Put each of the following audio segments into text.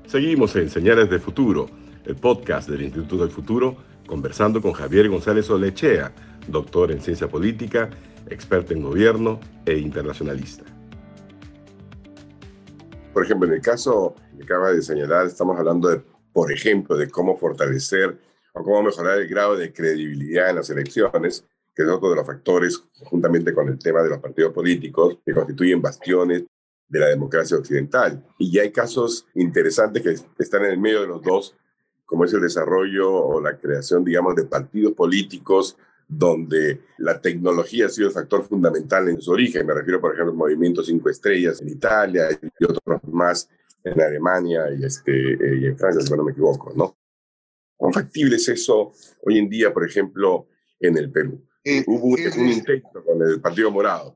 Seguimos en Señales de Futuro, el podcast del Instituto del Futuro, conversando con Javier González Olechea, doctor en ciencia política, experto en gobierno e internacionalista. Por ejemplo, en el caso que acaba de señalar, estamos hablando por ejemplo, de cómo fortalecer o cómo mejorar el grado de credibilidad en las elecciones, que es otro de los factores, juntamente con el tema de los partidos políticos, que constituyen bastiones de la democracia occidental. Y ya hay casos interesantes que están en el medio de los dos, como es el desarrollo o la creación, digamos, de partidos políticos donde la tecnología ha sido el factor fundamental en su origen. Me refiero, por ejemplo, al Movimiento 5 Estrellas en Italia y otros más en Alemania y en Francia, si no me equivoco, ¿no? ¿Cuán factible es eso hoy en día, por ejemplo, en el Perú? Hubo un intento con el Partido Morado.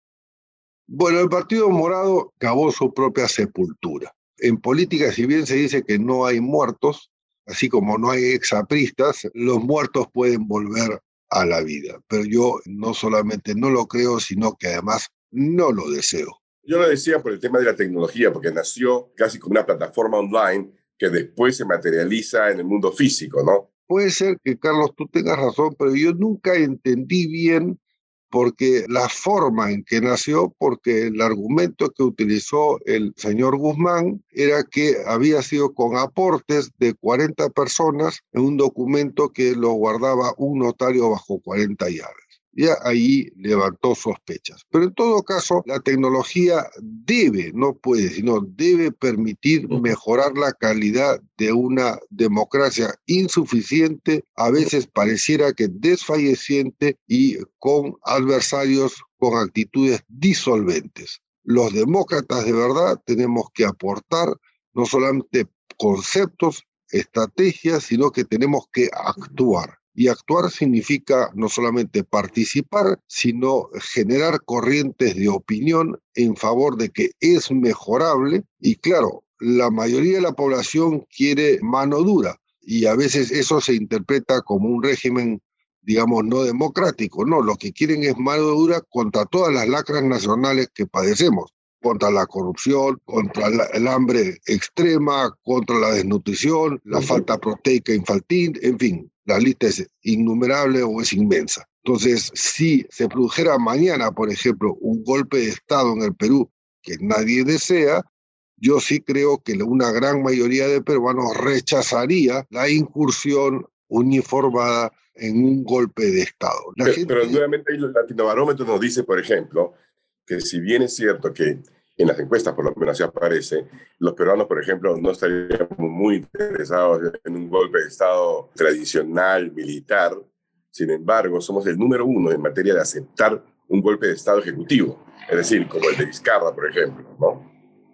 Bueno, el Partido Morado cavó su propia sepultura. En política, si bien se dice que no hay muertos, así como no hay exapristas, los muertos pueden volver a la vida. Pero yo no solamente no lo creo, sino que además no lo deseo. Yo lo decía por el tema de la tecnología, porque nació casi como una plataforma online que después se materializa en el mundo físico, ¿no? Puede ser que, Carlos, tú tengas razón, pero yo nunca entendí bien porque la forma en que nació, porque el argumento que utilizó el señor Guzmán era que había sido con aportes de 40 personas en un documento que lo guardaba un notario bajo 40 llaves. Ya ahí levantó sospechas. Pero en todo caso, la tecnología debe, no puede, sino debe permitir mejorar la calidad de una democracia insuficiente, a veces pareciera que desfalleciente y con adversarios con actitudes disolventes. Los demócratas de verdad tenemos que aportar no solamente conceptos, estrategias, sino que tenemos que actuar. Y actuar significa no solamente participar, sino generar corrientes de opinión en favor de que es mejorable. Y claro, la mayoría de la población quiere mano dura y a veces eso se interpreta como un régimen, digamos, no democrático. No, lo que quieren es mano dura contra todas las lacras nacionales que padecemos. Contra la corrupción, contra el hambre extrema, contra la desnutrición, la falta proteica infantil, en fin, la lista es innumerable o es inmensa. Entonces, si se produjera mañana, por ejemplo, un golpe de Estado en el Perú que nadie desea, yo sí creo que una gran mayoría de peruanos rechazaría la incursión uniformada en un golpe de Estado. Pero nuevamente el Latinobarómetro nos dice, por ejemplo, que si bien es cierto que en las encuestas, por lo menos así aparece, los peruanos, por ejemplo, no estarían muy interesados en un golpe de Estado tradicional, militar. Sin embargo, somos el número 1 en materia de aceptar un golpe de Estado ejecutivo, es decir, como el de Vizcarra, por ejemplo, ¿no?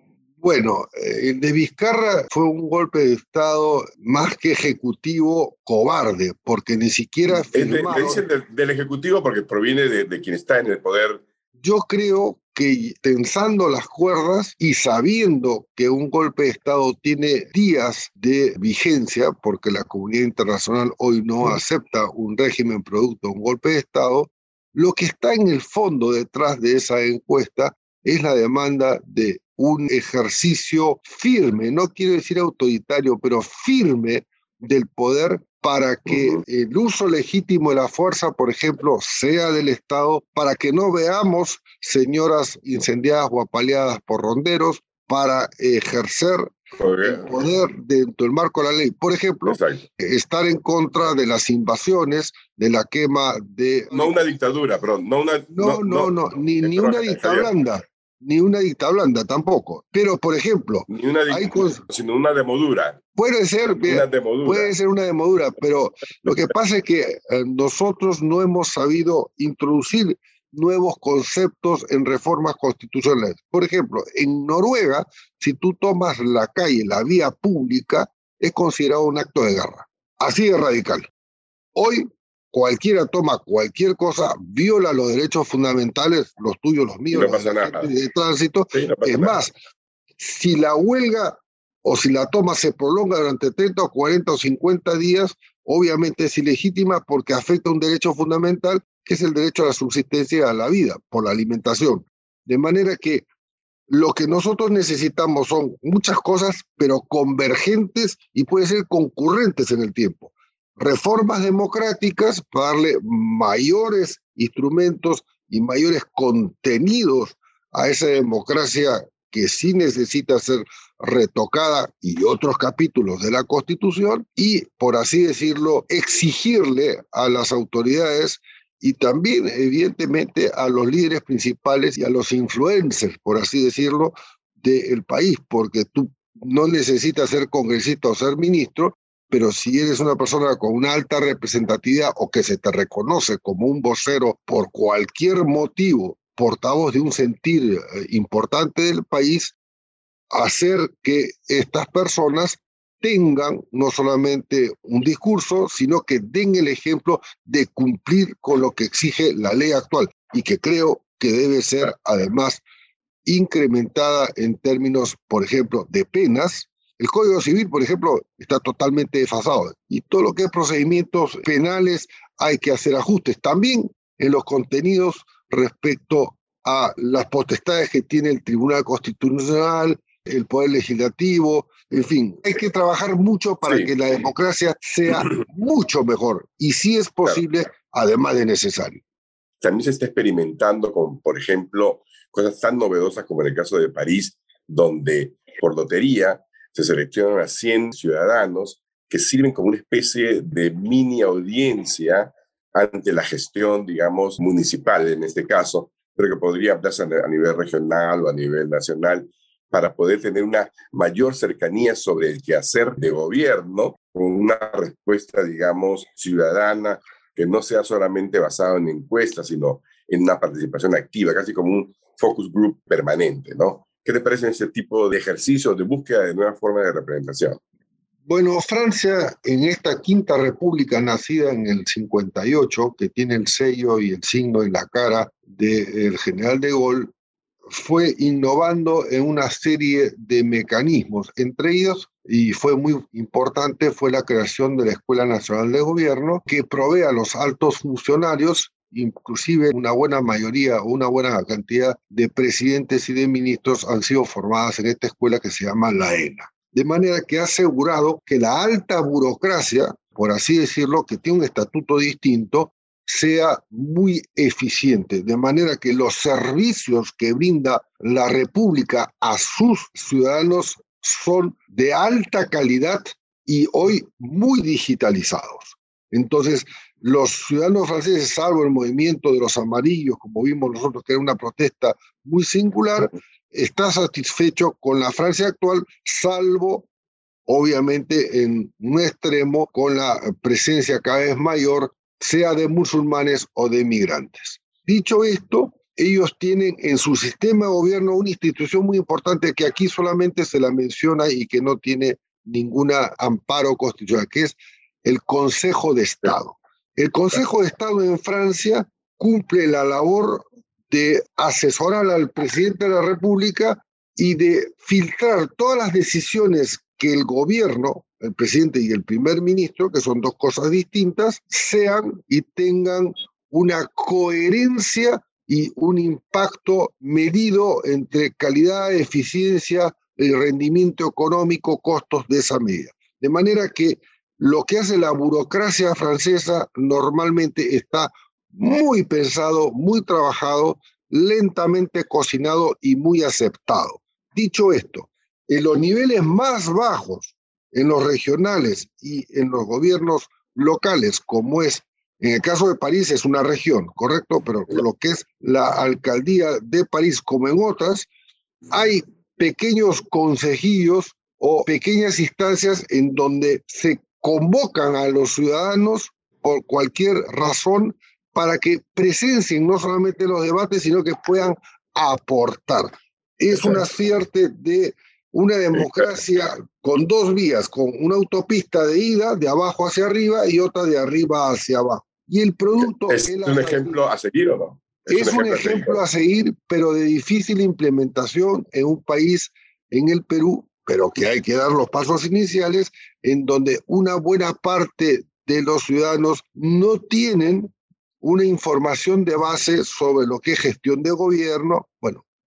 Bueno, el de Vizcarra fue un golpe de Estado más que ejecutivo, cobarde, porque ni siquiera firmaron. Le dicen del ejecutivo porque proviene de quien está en el poder. Yo creo que tensando las cuerdas y sabiendo que un golpe de Estado tiene días de vigencia, porque la comunidad internacional hoy no acepta un régimen producto de un golpe de Estado, lo que está en el fondo detrás de esa encuesta es la demanda de un ejercicio firme, no quiero decir autoritario, pero firme del poder para que el uso legítimo de la fuerza, por ejemplo, sea del Estado, para que no veamos señoras incendiadas o apaleadas por ronderos, para ejercer el poder dentro del marco de la ley. Por ejemplo, estar en contra de las invasiones, de la quema de... No una dictadura, perdón. No, ni una dicta blanda. Ni una dicta blanda tampoco. Pero, por ejemplo... Ni una sino una demodura. Puede ser una demodura, pero lo que pasa es que nosotros no hemos sabido introducir nuevos conceptos en reformas constitucionales. Por ejemplo, en Noruega, si tú tomas la calle, la vía pública, es considerado un acto de guerra. Así de radical. Hoy cualquiera toma cualquier cosa, viola los derechos fundamentales, los tuyos, los míos, los de la gente de tránsito. Es más, si la huelga o si la toma se prolonga durante 30 o 40 o 50 días, obviamente es ilegítima porque afecta un derecho fundamental, que es el derecho a la subsistencia y a la vida, por la alimentación. De manera que lo que nosotros necesitamos son muchas cosas, pero convergentes y puede ser concurrentes en el tiempo. Reformas democráticas para darle mayores instrumentos y mayores contenidos a esa democracia que sí necesita ser retocada y otros capítulos de la Constitución y, por así decirlo, exigirle a las autoridades y también, evidentemente, a los líderes principales y a los influencers, por así decirlo, del país, porque tú no necesitas ser congresista o ser ministro, pero si eres una persona con una alta representatividad o que se te reconoce como un vocero por cualquier motivo, portavoz de un sentir importante del país, hacer que estas personas tengan no solamente un discurso, sino que den el ejemplo de cumplir con lo que exige la ley actual y que creo que debe ser además incrementada en términos, por ejemplo, de penas. El Código Civil, por ejemplo, está totalmente desfasado y todo lo que es procedimientos penales hay que hacer ajustes. También en los contenidos respecto a las potestades que tiene el Tribunal Constitucional, el Poder Legislativo, en fin, hay que trabajar mucho para Sí, que la democracia sea mucho mejor y si es claro. posible, además de necesario. También se está experimentando con, por ejemplo, cosas tan novedosas como en el caso de París, donde por lotería se seleccionan a 100 ciudadanos que sirven como una especie de mini audiencia ante la gestión, digamos, municipal en este caso, pero que podría ampliarse a nivel regional o a nivel nacional para poder tener una mayor cercanía sobre el quehacer de gobierno, con una respuesta, digamos, ciudadana que no sea solamente basado en encuestas, sino en una participación activa, casi como un focus group permanente, ¿no? ¿Qué te parece ese tipo de ejercicios de búsqueda de nuevas formas de representación? Bueno, Francia, en esta quinta república nacida en el 58, que tiene el sello y el signo en la cara del general de Gaulle, fue innovando en una serie de mecanismos. Entre ellos, y fue muy importante, fue la creación de la Escuela Nacional de Gobierno, que provee a los altos funcionarios, inclusive una buena mayoría o una buena cantidad de presidentes y de ministros han sido formadas en esta escuela que se llama la ENA. De manera que ha asegurado que la alta burocracia, por así decirlo, que tiene un estatuto distinto, sea muy eficiente, de manera que los servicios que brinda la República a sus ciudadanos son de alta calidad y hoy muy digitalizados. Entonces, los ciudadanos franceses, salvo el movimiento de los amarillos, como vimos nosotros, que era una protesta muy singular, está satisfecho con la Francia actual, salvo obviamente en un extremo con la presencia cada vez mayor, sea de musulmanes o de migrantes. Dicho esto, ellos tienen en su sistema de gobierno una institución muy importante que aquí solamente se la menciona y que no tiene ningún amparo constitucional, que es el Consejo de Estado. El Consejo de Estado en Francia cumple la labor de asesorar al presidente de la República y de filtrar todas las decisiones que el gobierno, el presidente y el primer ministro, que son dos cosas distintas, sean y tengan una coherencia y un impacto medido entre calidad, eficiencia, el rendimiento económico, costos de esa medida. De manera que lo que hace la burocracia francesa normalmente está muy pensado, muy trabajado, lentamente cocinado y muy aceptado. Dicho esto, en los niveles más bajos, en los regionales y en los gobiernos locales, como es, en el caso de París es una región, correcto, pero lo que es la alcaldía de París, como en otras, hay pequeños consejillos o pequeñas instancias en donde se convocan a los ciudadanos por cualquier razón para que presencien no solamente los debates, sino que puedan aportar. Es una suerte de una democracia con dos vías, con una autopista de ida de abajo hacia arriba y otra de arriba hacia abajo. Y el producto ¿Es un ejemplo a seguir o no? es un ejemplo a seguir, pero de difícil implementación en un país, en el Perú, pero que hay que dar los pasos iniciales, en donde una buena parte de los ciudadanos no tienen una información de base sobre lo que es gestión de gobierno. Bueno,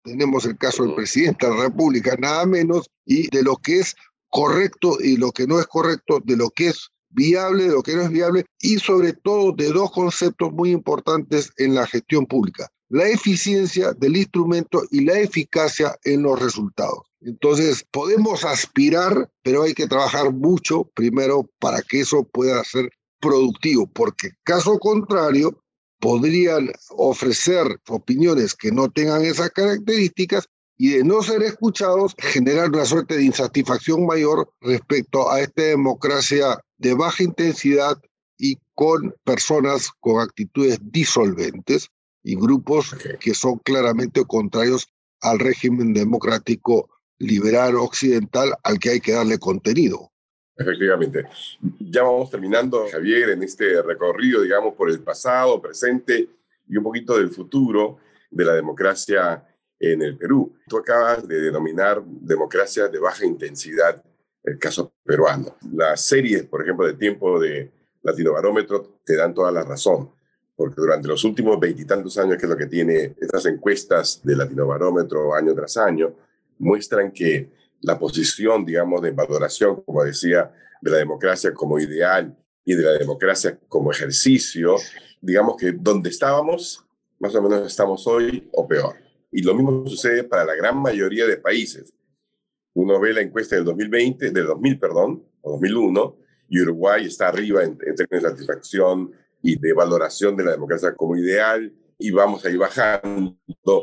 tenemos el caso del presidente de la República, nada menos, y de lo que es correcto y lo que no es correcto, de lo que es viable, de lo que no es viable, y sobre todo de dos conceptos muy importantes en la gestión pública: la eficiencia del instrumento y la eficacia en los resultados. Entonces, podemos aspirar, pero hay que trabajar mucho primero para que eso pueda ser productivo, porque caso contrario, podrían ofrecer opiniones que no tengan esas características y, de no ser escuchados, generar una suerte de insatisfacción mayor respecto a esta democracia de baja intensidad y con personas con actitudes disolventes y grupos que son claramente contrarios al régimen democrático liberal occidental al que hay que darle contenido. Efectivamente. Ya vamos terminando, Javier, en este recorrido, digamos, por el pasado, presente y un poquito del futuro de la democracia en el Perú. Tú acabas de denominar democracia de baja intensidad el caso peruano. Las series, por ejemplo, de tiempo de Latinobarómetro te dan toda la razón, porque durante los últimos veintitantos años, que es lo que tiene estas encuestas de Latinobarómetro año tras año, muestran que la posición, digamos, de valoración, como decía, de la democracia como ideal y de la democracia como ejercicio, digamos que donde estábamos, más o menos estamos hoy o peor. Y lo mismo sucede para la gran mayoría de países. Uno ve la encuesta del 2020, del 2000, perdón, o 2001, y Uruguay está arriba en términos de satisfacción y de valoración de la democracia como ideal, y vamos a ir bajando.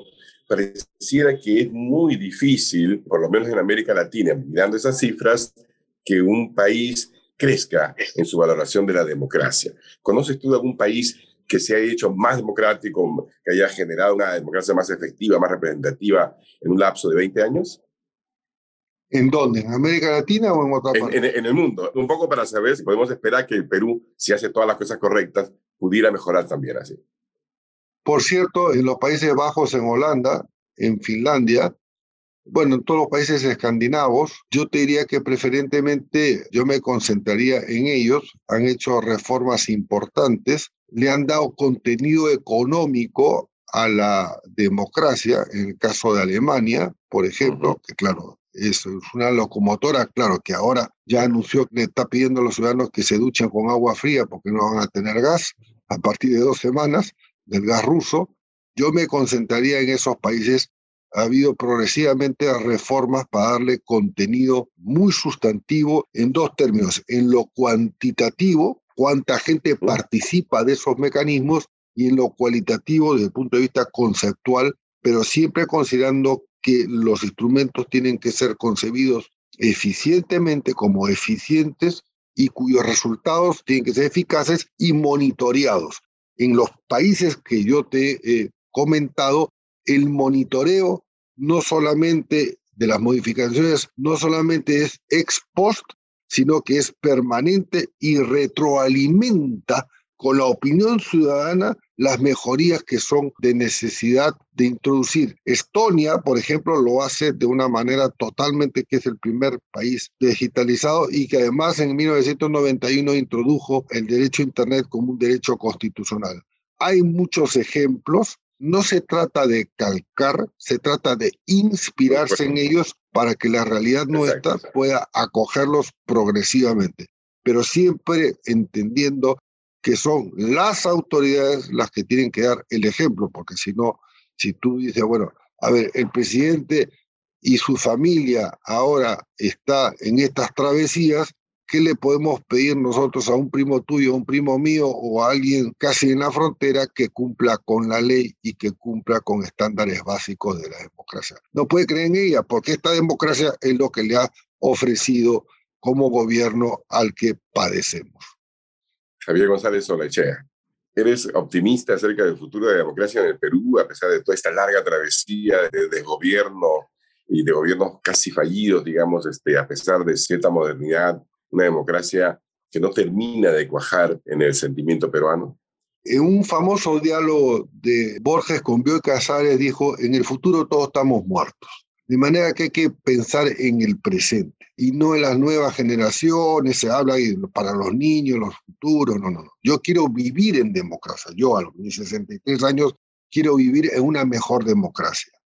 Pareciera que es muy difícil, por lo menos en América Latina, mirando esas cifras, que un país crezca en su valoración de la democracia. ¿Conoces tú de algún país que se haya hecho más democrático, que haya generado una democracia más efectiva, más representativa en un lapso de 20 años? ¿En dónde? ¿En América Latina o en otra parte? En el mundo. Un poco para saber si podemos esperar que el Perú, si hace todas las cosas correctas, pudiera mejorar también así. Por cierto, en los Países Bajos, en Holanda, en Finlandia, bueno, en todos los países escandinavos, yo te diría que preferentemente yo me concentraría en ellos. Han hecho reformas importantes, le han dado contenido económico a la democracia, en el caso de Alemania, por ejemplo, que claro, es una locomotora, claro, que ahora ya anunció que le está pidiendo a los ciudadanos que se duchen con agua fría porque no van a tener gas a partir de 2 semanas del gas ruso. Yo me concentraría en esos países. Ha habido progresivamente reformas para darle contenido muy sustantivo en dos términos: en lo cuantitativo, cuánta gente participa de esos mecanismos, y en lo cualitativo, desde el punto de vista conceptual, pero siempre considerando que los instrumentos tienen que ser concebidos eficientemente como eficientes y cuyos resultados tienen que ser eficaces y monitoreados. En los países que yo te he comentado, el monitoreo no solamente de las modificaciones, no solamente es ex post, sino que es permanente y retroalimenta con la opinión ciudadana las mejorías que son de necesidad de introducir. Estonia, por ejemplo, lo hace de una manera totalmente, que es el primer país digitalizado y que además en 1991 introdujo el derecho a Internet como un derecho constitucional. Hay muchos ejemplos. No se trata de calcar, se trata de inspirarse en ellos para que la realidad nuestra pueda acogerlos progresivamente, pero siempre entendiendo que son las autoridades las que tienen que dar el ejemplo, porque si no, si tú dices, bueno, a ver, el presidente y su familia ahora está en estas travesías, ¿qué le podemos pedir nosotros a un primo tuyo, a un primo mío o a alguien casi en la frontera que cumpla con la ley y que cumpla con estándares básicos de la democracia? No puede creer en ella, porque esta democracia es lo que le ha ofrecido como gobierno al que padecemos. Javier González Olaechea, ¿eres optimista acerca del futuro de la democracia en el Perú, a pesar de toda esta larga travesía de desgobierno y de gobiernos casi fallidos, digamos, a pesar de cierta modernidad, una democracia que no termina de cuajar en el sentimiento peruano? En un famoso diálogo de Borges con Bioy Casares dijo: en el futuro todos estamos muertos. De manera que hay que pensar en el presente y no en las nuevas generaciones. Se habla para los niños, los futuros. No. Yo quiero vivir en democracia. Yo a mis 63 años quiero vivir en una mejor democracia.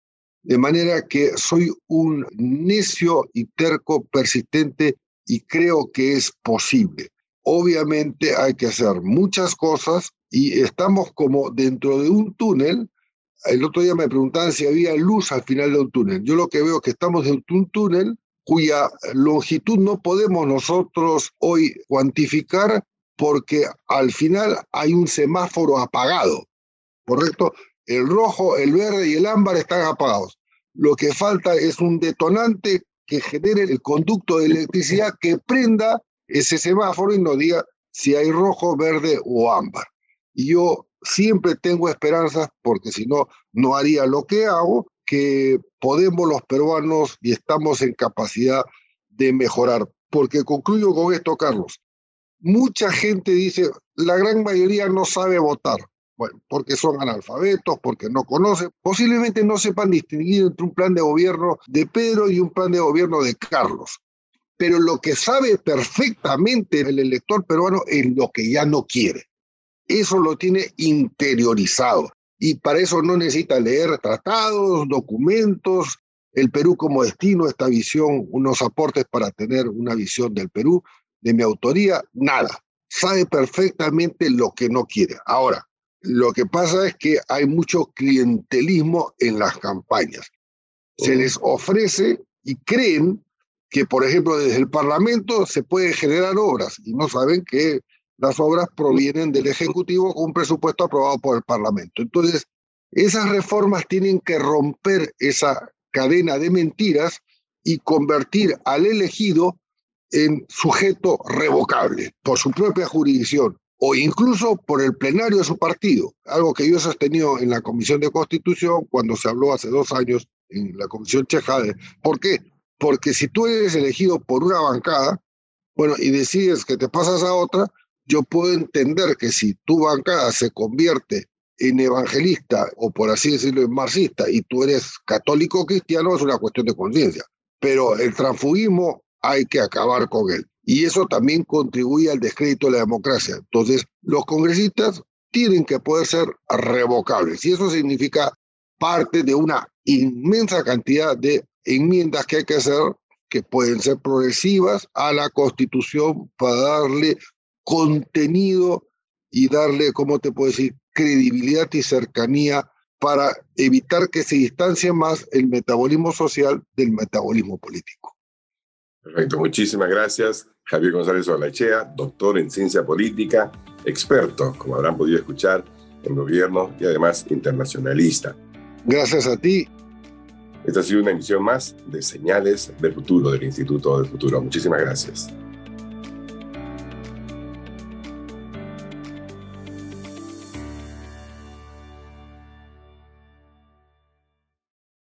De manera que soy un necio y terco persistente y creo que es posible. Obviamente hay que hacer muchas cosas y estamos como dentro de un túnel. El otro día me preguntaban si había luz al final de un túnel. Yo lo que veo es que estamos dentro de un túnel cuya longitud no podemos nosotros hoy cuantificar porque al final hay un semáforo apagado, ¿correcto? El rojo, el verde y el ámbar están apagados. Lo que falta es un detonante que genere el conducto de electricidad que prenda ese semáforo y nos diga si hay rojo, verde o ámbar. Y yo siempre tengo esperanzas, porque si no, no haría lo que hago, que podemos los peruanos y estamos en capacidad de mejorar. Porque concluyo con esto, Carlos. Mucha gente dice, la gran mayoría no sabe votar. Bueno, porque son analfabetos, porque no conocen, posiblemente no sepan distinguir entre un plan de gobierno de Pedro y un plan de gobierno de Carlos. Pero lo que sabe perfectamente el elector peruano es lo que ya no quiere. Eso lo tiene interiorizado y para eso no necesita leer tratados, documentos, el Perú como destino, esta visión, unos aportes para tener una visión del Perú, de mi autoría, nada. Sabe perfectamente lo que no quiere. Ahora, lo que pasa es que hay mucho clientelismo en las campañas. Se les ofrece y creen que, por ejemplo, desde el Parlamento se pueden generar obras y no saben que las obras provienen del Ejecutivo con un presupuesto aprobado por el Parlamento. Entonces, esas reformas tienen que romper esa cadena de mentiras y convertir al elegido en sujeto revocable por su propia jurisdicción o incluso por el plenario de su partido, algo que yo he sostenido en la Comisión de Constitución cuando se habló hace 2 años en la Comisión Chejade. ¿Por qué? Porque si tú eres elegido por una bancada, bueno, y decides que te pasas a otra, yo puedo entender que si tu bancada se convierte en evangelista o por así decirlo en marxista y tú eres católico cristiano, es una cuestión de conciencia. Pero el transfugismo hay que acabar con él. Y eso también contribuye al descrédito de la democracia. Entonces, los congresistas tienen que poder ser revocables. Y eso significa parte de una inmensa cantidad de enmiendas que hay que hacer, que pueden ser progresivas a la Constitución para darle contenido y darle, ¿cómo te puedo decir?, credibilidad y cercanía para evitar que se distancie más el metabolismo social del metabolismo político. Perfecto, muchísimas gracias. Javier González Olaechea, doctor en ciencia política, experto, como habrán podido escuchar, en gobierno y además internacionalista. Gracias a ti. Esta ha sido una emisión más de Señales del Futuro del Instituto del Futuro. Muchísimas gracias.